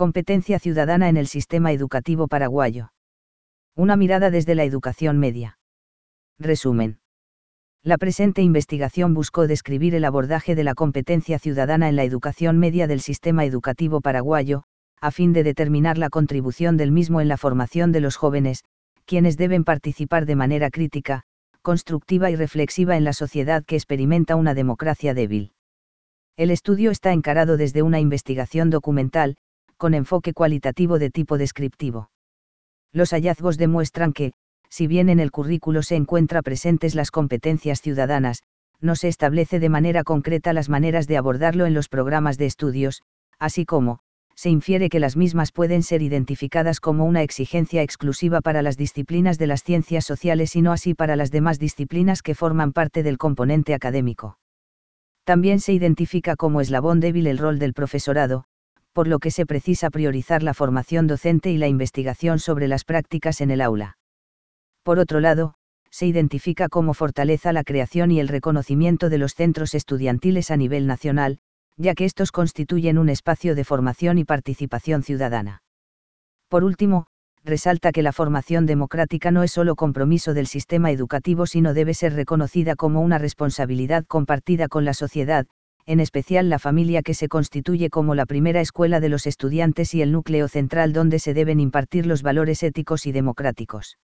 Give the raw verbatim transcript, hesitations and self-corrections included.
Competencia ciudadana en el sistema educativo paraguayo. Una mirada desde la educación media. Resumen. La presente investigación buscó describir el abordaje de la competencia ciudadana en la educación media del sistema educativo paraguayo, a fin de determinar la contribución del mismo en la formación de los jóvenes, quienes deben participar de manera crítica, constructiva y reflexiva en la sociedad que experimenta una democracia débil. El estudio está encarado desde una investigación documental, con enfoque cualitativo de tipo descriptivo. Los hallazgos demuestran que, si bien en el currículo se encuentran presentes las competencias ciudadanas, no se establece de manera concreta las maneras de abordarlo en los programas de estudios, así como, se infiere que las mismas pueden ser identificadas como una exigencia exclusiva para las disciplinas de las ciencias sociales y no así para las demás disciplinas que forman parte del componente académico. También se identifica como eslabón débil el rol del profesorado, por lo que se precisa priorizar la formación docente y la investigación sobre las prácticas en el aula. Por otro lado, se identifica como fortaleza la creación y el reconocimiento de los centros estudiantiles a nivel nacional, ya que estos constituyen un espacio de formación y participación ciudadana. Por último, resalta que la formación democrática no es solo compromiso del sistema educativo, sino debe ser reconocida como una responsabilidad compartida con la sociedad, en especial la familia, que se constituye como la primera escuela de los estudiantes y el núcleo central donde se deben impartir los valores éticos y democráticos.